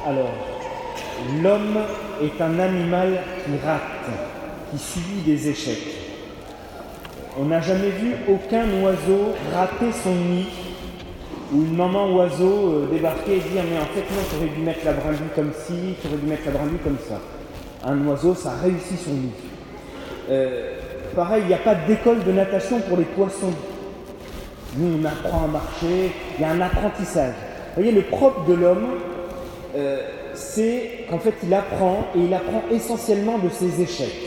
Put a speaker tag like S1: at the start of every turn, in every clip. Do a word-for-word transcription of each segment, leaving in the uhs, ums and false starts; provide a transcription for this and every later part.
S1: Alors, l'homme est un animal qui rate, qui subit des échecs. On n'a jamais vu aucun oiseau rater son nid, ou une maman oiseau débarquer et dire « mais en fait non, tu aurais dû mettre la brindille comme ci, tu aurais dû mettre la brindille comme ça ». Un oiseau, ça réussit son nid. Euh, pareil, il n'y a pas d'école de natation pour les poissons. Nous, on apprend à marcher, il y a un apprentissage. Vous voyez, le propre de l'homme, euh, c'est qu'en fait, il apprend, et il apprend essentiellement de ses échecs.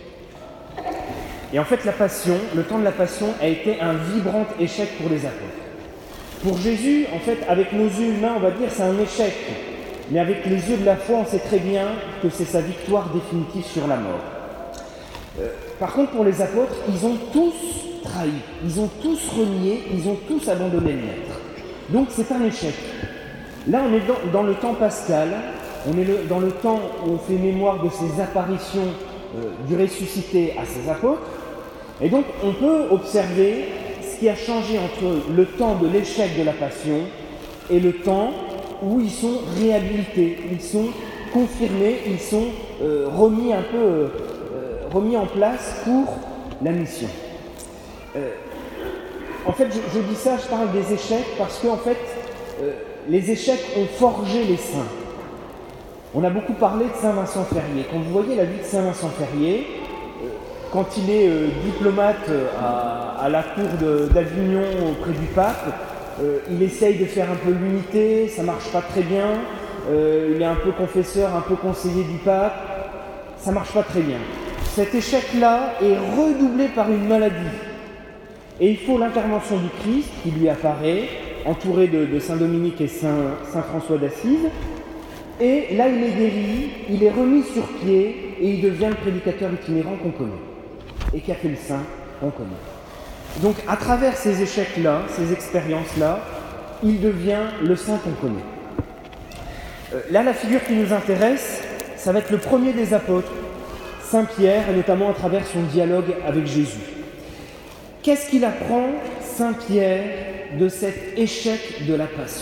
S1: Et en fait, la passion, le temps de la passion a été un vibrant échec pour les apôtres. Pour Jésus, en fait, avec nos yeux humains, on va dire c'est un échec. Mais avec les yeux de la foi, on sait très bien que c'est sa victoire définitive sur la mort. Euh, par contre, pour les apôtres, ils ont tous trahi, ils ont tous renié, ils ont tous abandonné le maître. Donc c'est un échec. Là, on est dans, dans le temps pascal, on est le, dans le temps où on fait mémoire de ces apparitions euh, du ressuscité à ses apôtres. Et donc, on peut observer ce qui a changé entre le temps de l'échec de la passion et le temps où ils sont réhabilités, ils sont confirmés, ils sont euh, remis un peu euh, remis en place pour la mission. Euh, en fait, je, je dis ça, je parle des échecs parce que en fait, euh, les échecs ont forgé les saints. On a beaucoup parlé de Saint Vincent Ferrier. Quand vous voyez la vie de Saint Vincent Ferrier, euh, quand il est euh, diplomate à, à la cour de, d'Avignon auprès du pape, euh, il essaye de faire un peu l'unité, ça marche pas très bien. Euh, il est un peu confesseur, un peu conseiller du pape, ça marche pas très bien. Cet échec-là est redoublé par une maladie. Et il faut l'intervention du Christ qui lui apparaît, entouré de, de Saint Dominique et Saint, Saint François d'Assise. Et là, il est guéri, il est remis sur pied et il devient le prédicateur itinérant qu'on connaît. Et qui a fait le saint qu'on connaît. Donc, à travers ces échecs-là, ces expériences-là, il devient le saint qu'on connaît. Euh, là, la figure qui nous intéresse, ça va être le premier des apôtres, Saint Pierre, et notamment à travers son dialogue avec Jésus. Qu'est-ce qu'il apprend, Saint Pierre, de cet échec de la passion ?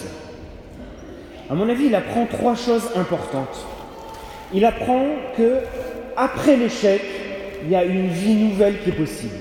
S1: À mon avis, il apprend trois choses importantes. Il apprend que après l'échec, il y a une vie nouvelle qui est possible.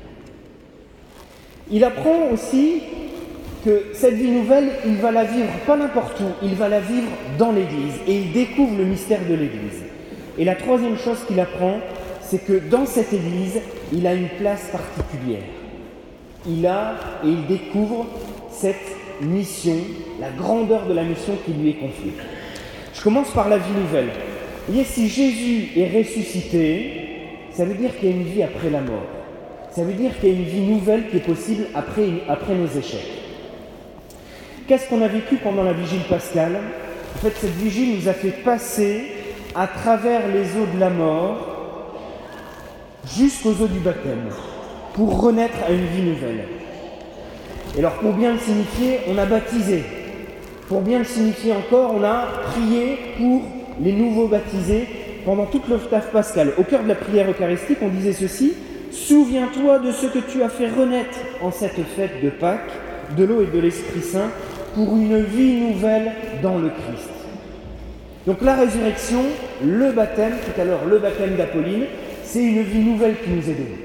S1: Il apprend aussi que cette vie nouvelle, il va la vivre pas n'importe où, il va la vivre dans l'Église, et il découvre le mystère de l'Église. Et la troisième chose qu'il apprend, c'est que dans cette Église, il a une place particulière. Il a et il découvre cette mission, la grandeur de la mission qui lui est confiée. Je commence par la vie nouvelle. Vous voyez, si Jésus est ressuscité, ça veut dire qu'il y a une vie après la mort. Ça veut dire qu'il y a une vie nouvelle qui est possible après, après nos échecs. Qu'est-ce qu'on a vécu pendant la vigile pascale ? En fait, cette vigile nous a fait passer à travers les eaux de la mort jusqu'aux eaux du baptême pour renaître à une vie nouvelle. Et alors, pour bien le signifier, on a baptisé. Pour bien le signifier encore, on a prié pour les nouveaux baptisés pendant toute l'octave pascale. Au cœur de la prière eucharistique, on disait ceci : « Souviens-toi de ce que tu as fait renaître en cette fête de Pâques, de l'eau et de l'Esprit Saint, pour une vie nouvelle dans le Christ. » Donc la résurrection, le baptême, tout à l'heure le baptême d'Apolline, c'est une vie nouvelle qui nous est donnée.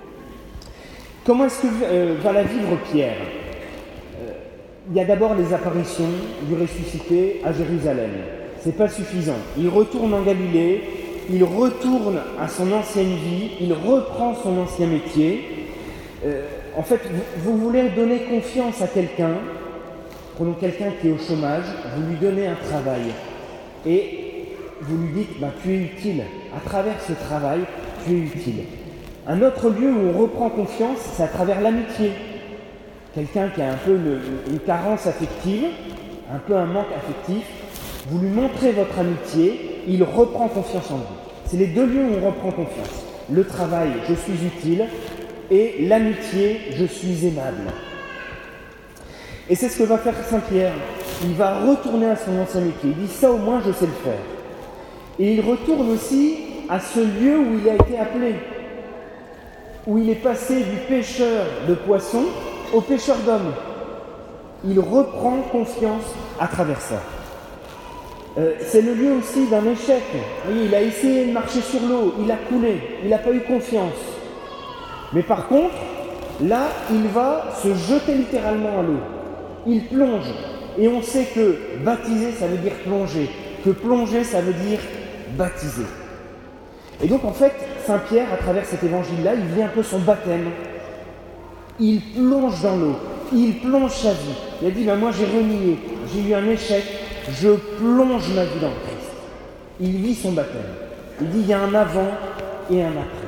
S1: Comment est-ce que euh, va la vivre Pierre ? euh, Il y a d'abord les apparitions du ressuscité à Jérusalem. C'est pas suffisant. Il retourne en Galilée, il retourne à son ancienne vie, il reprend son ancien métier. Euh, en fait, vous, vous voulez donner confiance à quelqu'un, prenons quelqu'un qui est au chômage, vous lui donnez un travail et vous lui dites ben, tu es utile. À travers ce travail, tu es utile. Un autre lieu où on reprend confiance, c'est à travers l'amitié. Quelqu'un qui a un peu une, une carence affective, un peu un manque affectif, vous lui montrez votre amitié, il reprend confiance en vous. C'est les deux lieux où on reprend confiance. Le travail, je suis utile, et l'amitié, je suis aimable. Et c'est ce que va faire Saint Pierre. Il va retourner à son ancien métier. Il dit ça au moins je sais le faire. Et il retourne aussi à ce lieu où il a été appelé, où il est passé du pêcheur de poissons au pêcheur d'hommes. Il reprend confiance à travers ça. Euh, c'est le lieu aussi d'un échec. Vous voyez, il a essayé de marcher sur l'eau, il a coulé, il n'a pas eu confiance. Mais par contre, là, il va se jeter littéralement à l'eau. Il plonge. Et on sait que baptiser, ça veut dire plonger. Que plonger, ça veut dire baptiser. Et donc, en fait, Saint Pierre, à travers cet évangile-là, il vit un peu son baptême. Il plonge dans l'eau. Il plonge sa vie. Il a dit, ben moi, j'ai renié, j'ai eu un échec, je plonge ma vie dans le Christ. Il vit son baptême. Il dit, il y a un avant et un après.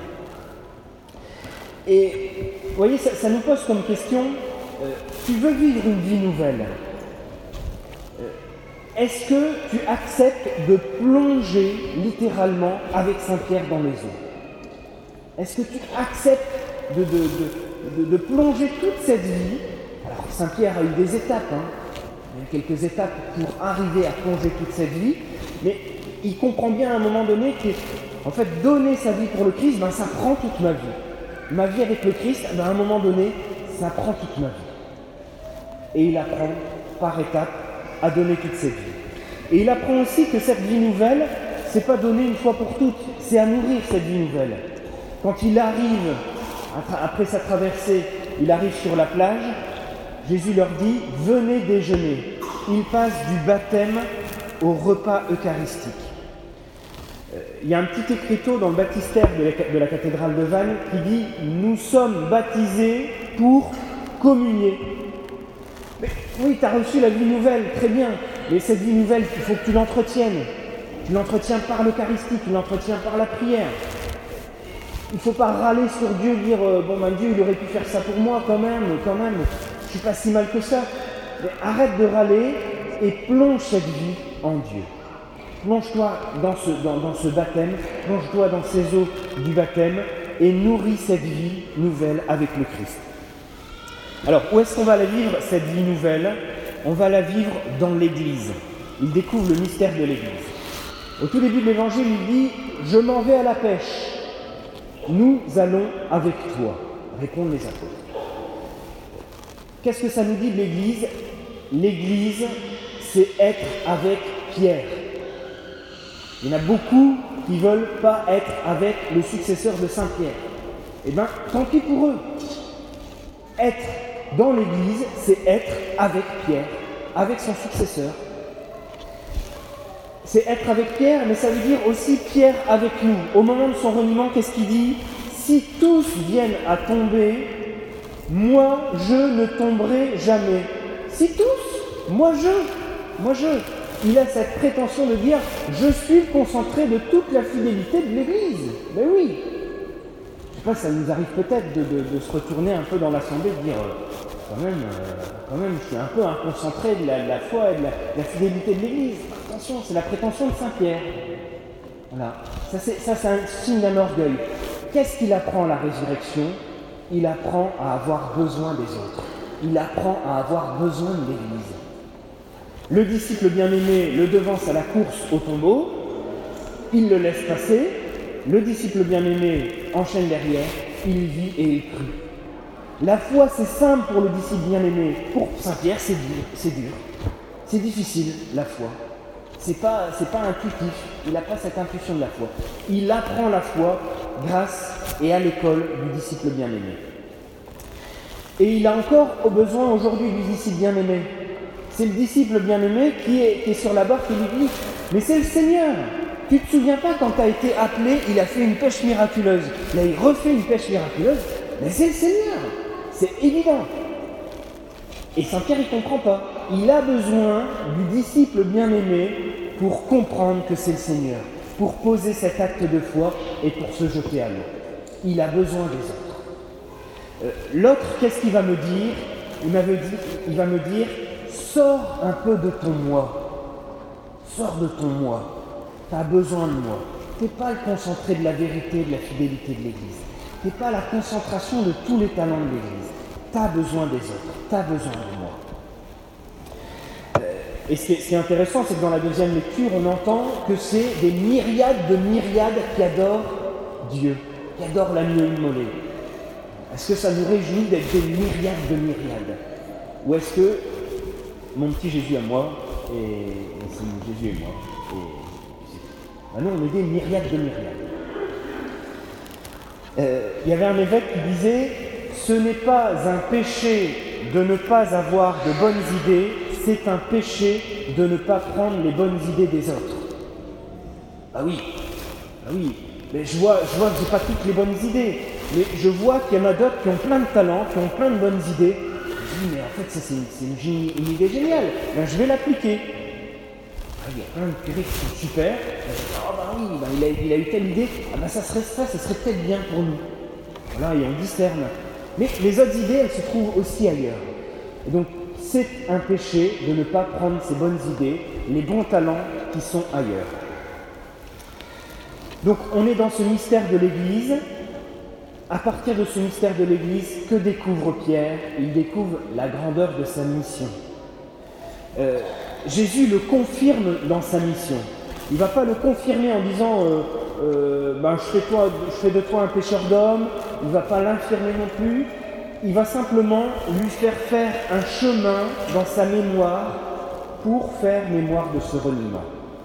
S1: Et, vous voyez, ça, ça nous pose comme question, euh, tu veux vivre une vie nouvelle, euh, est-ce que tu acceptes de plonger littéralement avec Saint Pierre dans les eaux? Est-ce que tu acceptes de, de, de, de, de plonger toute cette vie? Alors Saint Pierre a eu des étapes, hein. Il y a quelques étapes pour arriver à plonger toute cette vie, mais il comprend bien à un moment donné que, en fait, donner sa vie pour le Christ, ben, ça prend toute ma vie. Ma vie avec le Christ, ben, à un moment donné, ça prend toute ma vie. Et il apprend par étapes à donner toute cette vie. Et il apprend aussi que cette vie nouvelle, c'est pas donner une fois pour toutes, c'est à nourrir cette vie nouvelle. Quand il arrive, après sa traversée, il arrive sur la plage, Jésus leur dit « Venez déjeuner ». Il passe du baptême au repas eucharistique. Il y a un petit écriteau dans le baptistère de la, de la cathédrale de Vannes qui dit « Nous sommes baptisés pour communier ». Mais oui, tu as reçu la vie nouvelle, très bien, mais cette vie nouvelle, il faut que tu l'entretiennes. Tu l'entretiens par l'Eucharistie, tu l'entretiens par la prière. Il ne faut pas râler sur Dieu, dire euh, « Bon, ben Dieu, il aurait pu faire ça pour moi quand même, quand même, je ne suis pas si mal que ça ». Mais arrête de râler et plonge cette vie en Dieu. Plonge-toi dans ce, dans, dans ce baptême, plonge-toi dans ces eaux du baptême et nourris cette vie nouvelle avec le Christ. Alors, où est-ce qu'on va la vivre, cette vie nouvelle? On va la vivre dans l'Église. Il découvre le mystère de l'Église. Au tout début de l'Évangile, il dit « Je m'en vais à la pêche. Nous allons avec toi. » Répondent les apôtres. Qu'est-ce que ça nous dit de l'Église? L'Église, c'est être avec Pierre. Il y en a beaucoup qui ne veulent pas être avec le successeur de Saint Pierre. Eh bien, tant pis pour eux. Être dans l'Église, c'est être avec Pierre, avec son successeur. C'est être avec Pierre, mais ça veut dire aussi Pierre avec nous. Au moment de son reniement, qu'est-ce qu'il dit? Si tous viennent à tomber, moi je ne tomberai jamais. Si tous, moi je, moi je. Il a cette prétention de dire je suis concentré de toute la fidélité de l'Église. Mais oui. Je sais pas, ça nous arrive peut-être de, de, de se retourner un peu dans l'assemblée, de dire euh, quand même, euh, quand même, je suis un peu un concentré de la, de la foi et de la, de la fidélité de l'Église. Attention, c'est la prétention de Saint Pierre. Voilà. Ça, c'est, ça, c'est un signe d'un orgueil. Qu'est-ce qu'il apprend à la résurrection? Il apprend à avoir besoin des autres. Il apprend à avoir besoin de l'Église. Le disciple bien-aimé le devance à la course au tombeau. Il le laisse passer. Le disciple bien-aimé enchaîne derrière. Il vit et il crie. La foi, c'est simple pour le disciple bien-aimé. Pour Saint-Pierre, c'est dur. C'est dur. C'est difficile, la foi. C'est pas, c'est pas intuitif. Il n'a pas cette intuition de la foi. Il apprend la foi grâce et à l'école du disciple bien-aimé. Et il a encore au besoin aujourd'hui du disciple bien-aimé. C'est le disciple bien-aimé qui est, qui est sur la barque et lui dit « Mais c'est le Seigneur ! Tu ne te souviens pas quand tu as été appelé, il a fait une pêche miraculeuse. Là, il refait une pêche miraculeuse. Mais c'est le Seigneur ! C'est évident. » Et Saint-Pierre, il ne comprend pas. Il a besoin du disciple bien-aimé pour comprendre que c'est le Seigneur, pour poser cet acte de foi et pour se jeter à l'eau. Il a besoin des autres. Euh, l'autre, qu'est-ce qu'il va me dire? Il, m'avait dit, il va me dire « Sors un peu de ton moi. Sors de ton moi. Tu as besoin de moi. Tu n'es pas le concentré de la vérité, de la fidélité de l'Église. Tu n'es pas la concentration de tous les talents de l'Église. Tu as besoin des autres. Tu as besoin de moi. » Et ce qui, est, ce qui est intéressant, c'est que dans la deuxième lecture, on entend que c'est des myriades de myriades qui adorent Dieu, qui adorent l'agneau immolé. Est-ce que ça nous réjouit d'être des myriades de myriades? Ou est-ce que mon petit Jésus à moi, et, et c'est mon Jésus et moi, Et maintenant, on est des myriades de myriades. Euh, il y avait un évêque qui disait « Ce n'est pas un péché de ne pas avoir de bonnes idées, c'est un péché de ne pas prendre les bonnes idées des autres. » Ah oui, ah oui, mais je vois, je vois que je n'ai pas toutes les bonnes idées, mais je vois qu'il y en a d'autres qui ont plein de talents, qui ont plein de bonnes idées. Je dis, mais en fait, ça c'est une, c'est une, génie, une idée géniale, ben, je vais l'appliquer. Ah, il y a plein de curés qui sont super. Ah oh, bah oui, bah, il, a, il a eu telle idée, ah bah ça serait ça, ça serait peut-être bien pour nous. Voilà, et on discerne. Mais les autres idées, elles se trouvent aussi ailleurs. Et donc, c'est un péché de ne pas prendre ces bonnes idées, les bons talents qui sont ailleurs. Donc, on est dans ce mystère de l'Église. À partir de ce mystère de l'Église, que découvre Pierre? Il découvre la grandeur de sa mission. Euh, Jésus le confirme dans sa mission. Il ne va pas le confirmer en disant euh, euh, ben, je, fais toi, je fais de toi un pécheur d'hommes. Il ne va pas l'infirmer non plus. Il va simplement lui faire faire un chemin dans sa mémoire pour faire mémoire de ce reniement.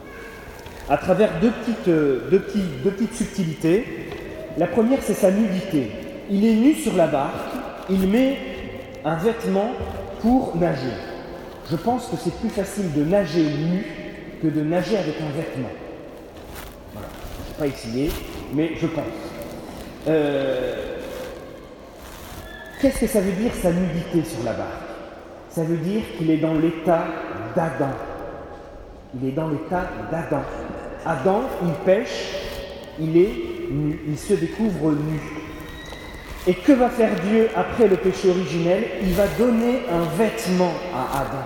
S1: À travers deux petites, deux petites, deux petites subtilités. La première, c'est sa nudité. Il est nu sur la barque, il met un vêtement pour nager. Je pense que c'est plus facile de nager nu que de nager avec un vêtement. Voilà, je n'ai pas essayé, mais je pense. Euh, Qu'est-ce que ça veut dire sa nudité sur la barque? Ça veut dire qu'il est dans l'état d'Adam. Il est dans l'état d'Adam. Adam, il pêche, il est nu, il se découvre nu. Et que va faire Dieu après le péché originel? Il va donner un vêtement à Adam.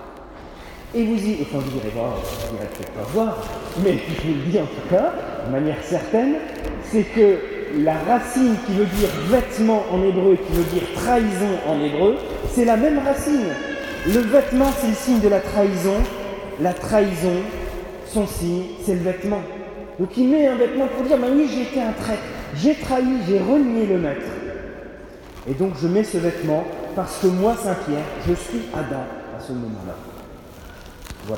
S1: Et vous y, enfin vous direz, oh, vous direz peut-être pas voir, mais je vous le dis en tout cas, de manière certaine, c'est que la racine qui veut dire vêtement en hébreu, qui veut dire trahison en hébreu, c'est la même racine. Le vêtement, c'est le signe de la trahison. La trahison, son signe, c'est le vêtement. Donc il met un vêtement pour dire, bah oui, j'ai été un traître, j'ai trahi, j'ai renié le maître. Et donc je mets ce vêtement parce que moi, Saint-Pierre, je suis Adam à ce moment-là. Voilà.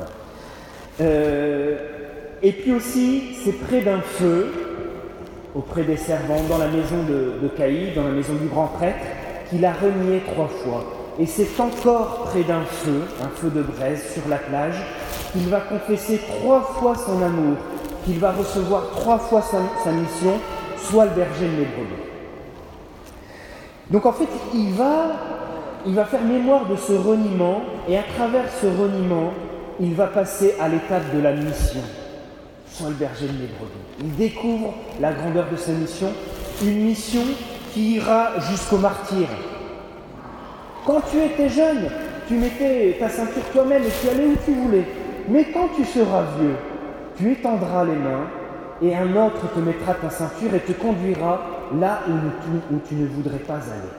S1: Euh, et puis aussi, c'est près d'un feu, auprès des servants, dans la maison de, de Caïphe, dans la maison du grand prêtre, qu'il a renié trois fois. Et c'est encore près d'un feu, un feu de braise sur la plage, qu'il va confesser trois fois son amour, qu'il va recevoir trois fois sa, sa mission, soit le berger de mes brebis. Donc en fait, il va, il va faire mémoire de ce reniement, et à travers ce reniement, il va passer à l'étape de la mission. Soit le berger de mes brebis. Il découvre la grandeur de sa mission, une mission qui ira jusqu'au martyre. Quand tu étais jeune, tu mettais ta ceinture toi-même et tu allais où tu voulais. Mais quand tu seras vieux, tu étendras les mains et un autre te mettra ta ceinture et te conduira là où tu, où tu ne voudrais pas aller.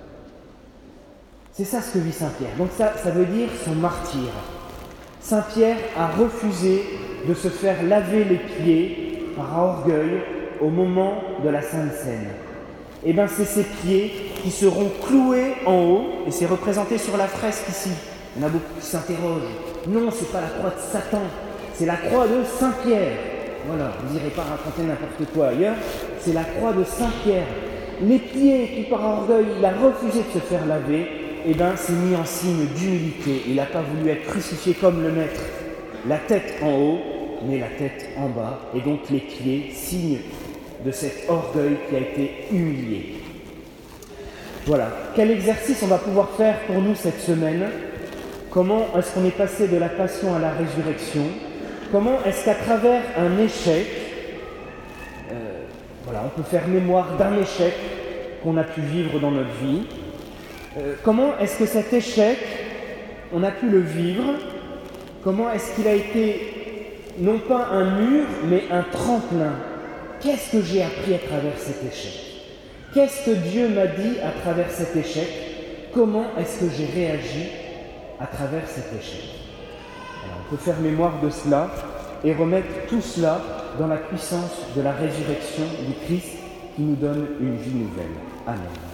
S1: C'est ça ce que vit Saint-Pierre. Donc ça, ça veut dire son martyre. Saint-Pierre a refusé de se faire laver les pieds par orgueil au moment de la Sainte Seine. Et bien c'est ces pieds qui seront cloués en haut, et c'est représenté sur la fresque ici. Il y en a beaucoup qui s'interrogent. Non, c'est pas la croix de Satan, c'est la croix de Saint-Pierre. Voilà, vous n'irez pas raconter n'importe quoi ailleurs, c'est la croix de Saint-Pierre. Les pieds qui par orgueil, il a refusé de se faire laver, et bien c'est mis en signe d'humilité. Il n'a pas voulu être crucifié comme le maître, la tête en haut, mais la tête en bas, et donc les pieds, signe de cet orgueil qui a été humilié. Voilà, quel exercice on va pouvoir faire pour nous cette semaine? Comment est-ce qu'on est passé de la passion à la résurrection? Comment est-ce qu'à travers un échec, euh, voilà, on peut faire mémoire d'un échec qu'on a pu vivre dans notre vie? euh, Comment est-ce que cet échec, on a pu le vivre? Comment est-ce qu'il a été, non pas un mur, mais un tremplin? Qu'est-ce que j'ai appris à travers cet échec? Qu'est-ce que Dieu m'a dit à travers cet échec? Comment est-ce que j'ai réagi à travers cet échec? Alors, on peut faire mémoire de cela et remettre tout cela dans la puissance de la résurrection du Christ qui nous donne une vie nouvelle. Amen.